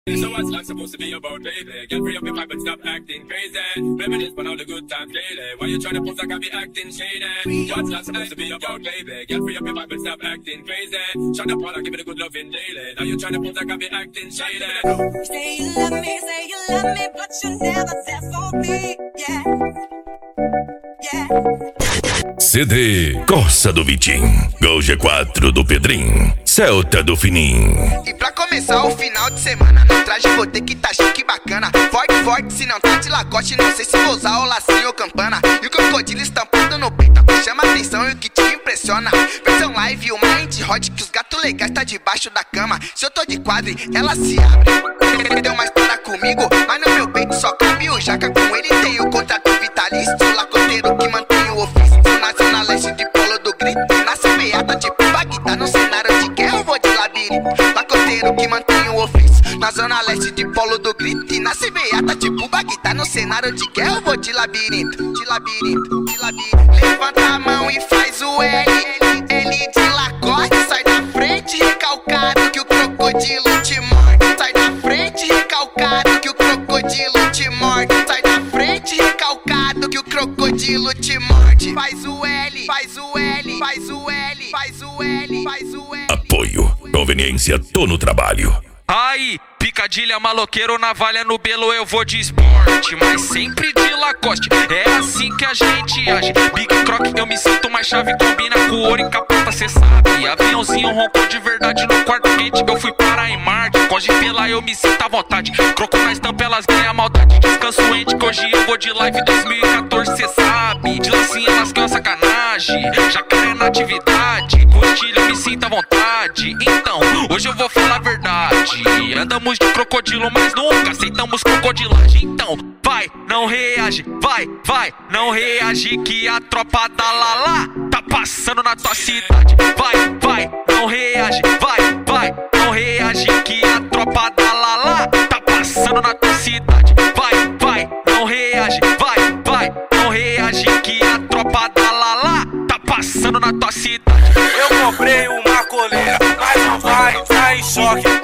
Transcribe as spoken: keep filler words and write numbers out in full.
So what's life supposed to be about, baby? Get free up your mind but stop acting crazy. Reminisce on all the good times lately. Why you tryna pose like I be acting shady? What's life supposed to be about, baby? Get free up your mind but stop acting crazy. Shut up while I give it a good loving daily. Now you tryna pose like I be acting shady. Say you love me, say you love me, but you never there for me. Yeah, yeah. C D Corsa do Vitinho, Gol G quatro do Pedrinho, Celta do Fininho. E pra começar o final de semana, no traje vou ter que tá chique bacana. Forte, forte, se não tá de lacoste, não sei se vou usar o lacinho ou campana. E o crocodilo estampado no peito, que chama atenção e o que te impressiona. Versão live, uma mind hot, que os gatos legais tá debaixo da cama. Se eu tô de quadro, ela se abre. Deu uma história comigo, mas no meu peito só cabe o jaca. Com ele tem o contrato vitalício, lacoteiro que mantém o ofício. Na zona leste de Polo do Grito, nasce beata de Bagdá. No cenário de guerra eu vou de labirinto, lacoteiro que mantém o ofício. Na zona leste de Polo do Grito, e nasce beata de Bagdá. No cenário de guerra eu vou de labirinto, de labirinto, de labirinto. Levanta a mão e faz o L, L de lacoste. Sai da frente recalcado que o crocodilo te morde. Sai da frente recalcado que o crocodilo te morde. Sai da frente recalcado que o crocodilo te morde. Faz o L, faz o L, faz o L, faz o L, faz o L. Apoio, conveniência, tô no trabalho. Aí, picadilha, maloqueiro, navalha no belo, eu vou de esporte, mas sempre de Lacoste, é assim que a gente age. Big Croc, eu me sinto mais chave, combina com ouro e capota, cê sabe. Aviãozinho roncou de verdade no quarto quente, eu fui para em Marte. Com pela eu me sinto à vontade, croco na estampa, elas ganham maldade. Descanso ente, que hoje eu vou de live dois mil e quatorze, cê sabe. De lacinha elas ganham sacanagem, jacaré na atividade. Com estilo eu me sinto à vontade, então, hoje eu vou falar a verdade. Andamos de crocodilo, mas nunca aceitamos crocodilagem. Então, vai, não reage, vai, vai, não reage que a tropa da Lala tá passando na tua cidade. Vai, vai, não reage, vai, vai, não reage que a tropa da Lala tá passando na tua cidade. Vai, vai, não reage, vai, vai, não reage que a tropa da Lala tá passando na tua cidade. Eu comprei uma coleira, mas não vai, tá em choque.